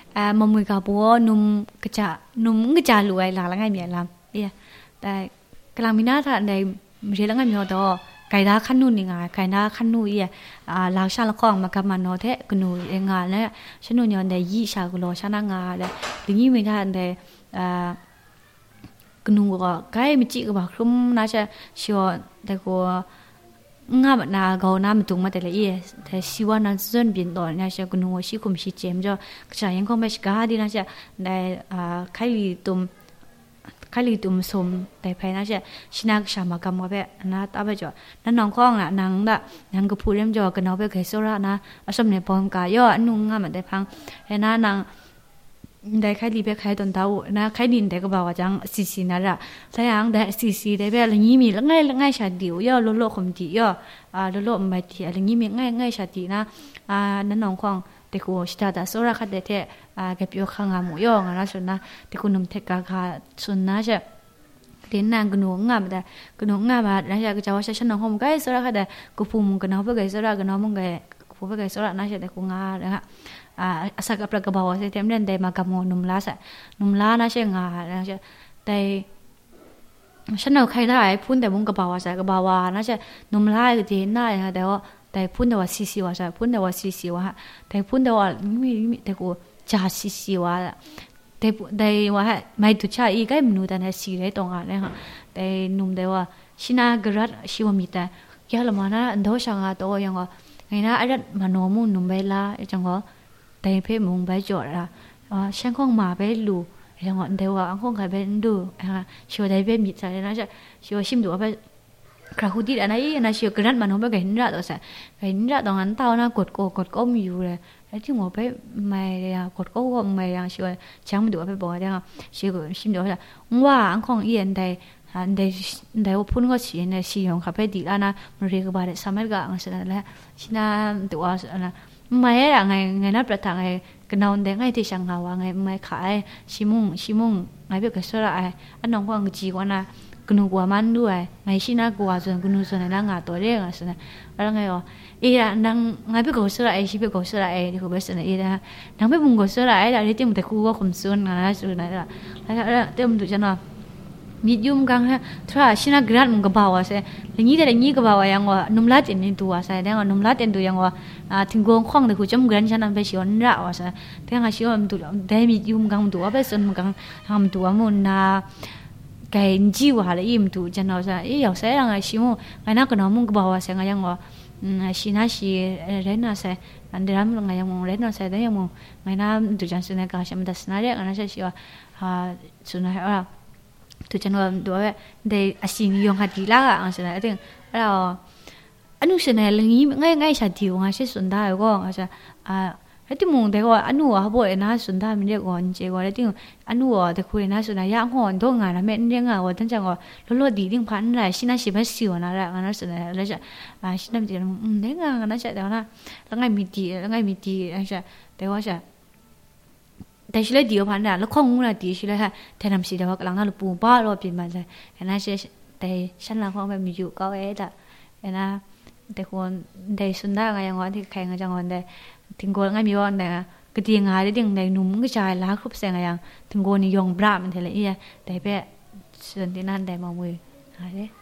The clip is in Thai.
มมือกับบัวนุ่มกระจาลวยหลังละไงเมียลำเนี่ยแต่กลางมีหน้าท่าในเรื่องละไงเมียต่อไก่ดาขันนู่นนี่ไงไก่ดาขันนู่นหลังชาละกองมากับมันเนาะเทกนูเองานเนี่ยฉันนู่นเนี่ยในยี่ชากุโลชนะงาเลยหรือยี่มีท่าในกนูก็ไก่ไม่จีก็บอกคุ้มน่าจะชัวแต่ก็งาแบบนาเกาหน้ามันตรงมาแต่ละแต่สิว่านั้นส่วนเปลี่ยนต่อน่าจะกนูชิคุมชิเจมจะกระจายยังคงไม่ชิกาดีน่าจะในไข่ลีตุ่มสมแต่ภายน่าจะชินักชามากรรมว่าแบบน่าตาไปจ่อนั่นน้องข้องน่ะนางก็พูดเรื่องจ่อกันเอาไปเคยสุระนะอสมเนี่ยพร้อมกายย่อนุ่งงามันได้พังเห็นนางได้ไข่ลีไปไข่ตอนเต้านะไข่ดินได้ก็บอกว่าจังซีนั่นแหละใช่ยังได้ซีได้แบบอะไรงี้มีแล้วง่ายชาดิวย่อโลคมดีย่อโลไม่ดีอะไรงี้มีง่ายชาดีนะนั่นน้องข้องแต่กูชิตาสุระคัดได้เทแกเปียวข้างหมูย่องนะส่วนนะแต่กูนุ่มเทกกาส่วนนะจะเรียนนางกนูงามแต่กนูงามแบบนะจะก็จะว่าฉันน้องผมก็สุระคัดได้กูพูมึงกันเอาไปก็สุระกันเอามึงก็กูไปก็สุระนะจะแต่กูงานะasal kapra ke bawah saya tiap-tiap dari makam numla na saya ngah saya dariฉันเอาใครได้พูดแต่มุงกระเป๋าใส่กระเป๋าน่าจะนุ่มไล่ก็ดีน่าค่ะแต่พูดแต่ว่าซีว่าใช่พูดแต่ว่าซีว่าแต่พูดแต่ว่าไม่แต่กูจ่าซีว่าแต่ว่าไม่ตุช่าอีกก็ไม่รู้แต่เนี่ยซีเลยตรงอะไรค่ะแต่นุ่มแต่ว่าชินากระดชิวมีแต่ยาละมานะอันโดช่างตัวยังก็ไงนะอันนั้นมันโนมุนุ่มเบล่าจังก็แต่เพ่มุงไปจอดละฉันคงมาไปลูยังว่าเดี๋ยวอังคงใครเป็นดูชัวได้เป็นมิตรอะไรนะจะชัวชิมดูว่าไปคราฮูดีอันนั้นชัวกระนั้นมันเขาไปเห็นระตัวใช่เห็นระตรงนั้นเต้านะกดก็มีอยู่เลยแล้วที่หัวไปไม่กดก็ไม่ยังชัวช่างมันดูว่าไปบอกยังชัวชิมดูว่าอังคงเอียนได้ว่าพูดก็เสียในสีของเขาไปดีแล้วนะมันเรียกว่าได้สมัยก่อนใช่ไหมแล้วชินาตัวนะไม่ไงนับประทางไงกันนอนเด็กไงที่ช่างหาว่าไงไม่ขายชิมุงไงเพื่อก็สระอันน้องก็จีกว่านะกนูกว่ามันด้วยไงชิน่ากว่าส่วนกนูส่วนในนั่งตัวเรื่องส่วนแล้วไงอ๋อนั่งไงเพื่อก็สระชิเพื่อก็สระที่เขาเป็นส่วนนะนั่งเพื่อมุงก็สระแต่ที่มันแต่คู่ก็คมส่วนนะส่วนนั้นแล้วเติมดูจังเนาะมียุ่มกันฮะถ้าชินักกระดมันก็บ่าวใช่แล้วนี่แต่นี่ก็บ่าวยังว่านุ่มลาดเอ็นตัวใช่แต่ว่านุ่มลาดเอ็นตัวยังว่าถึงกองข้องแต่กูจำกระดฉันนั่นไปชวนระว่าใช่แต่ว่าชวนตัวได้มียุ่มกันตัวไปส่วนกันทำตัวมันไก่จีว่าเลยอิ่มตัวจันเอาใช่เอาใช่ยังไงชิโมไงนักก็น้องมึงก็บ่าวใช่ไงยังว่าชินาชีเรนน่ะใช่อันเดียวมันไงยังมึงเรนน่ะใช่แต่ยังมึงไงน่าตัวจันสุนัขก็ใช่มันแต่สุนัขเรียกอันนั้นใช่ชิว่าสุนัขตัวจันว่าดูว่าได้อาศัยยงหัดดีละอ่ะใช่ไหมถึงเราอันนู้นใช่ไหมเรื่องนี้ง่ายชาติว่าใช่สุนทรก็ใช่แล้วที่มึงเด็กว่าอันนู้นเขาบอกนะสุนทรมันเรียกว่าเจ้าว่าแล้วที่อันนู้นเด็กคุยนะสุนทรย่างหัวตัวงานนะแม่เรื่องว่าท่านจังว่าล้อดีดิ้งพันอะไรชิน่าชิบะสิวนะแล้วนั่นสุนทรแล้วจะชิน่าจะเด็กงานนั่นใช่แต่ว่าแล้วไงมีดีใช่แต่ว่าใช่แต่ชิลเดียวพันธุ์แล้วข้องงูน่ะดีชิลฮะแต่ทำสิ่งเดียวกับหลังนั้นปูบ้ารอปีมันเลยเห็นนะเช่แต่ฉันหลังข้องแบบมีอยู่ก็แต่เห็นนะแต่คนแต่สุดท้ายไงยังว่าที่แข่งกันจังวันแต่ถึงคนไงมีวันแต่ก็ดีงานได้ดึงในนุ่มก็ใจล้าครบเสียงไงยังถึงคนนิยมบรามันเท่าไรแต่แบบส่วนที่นั่นแต่มองมืออะไร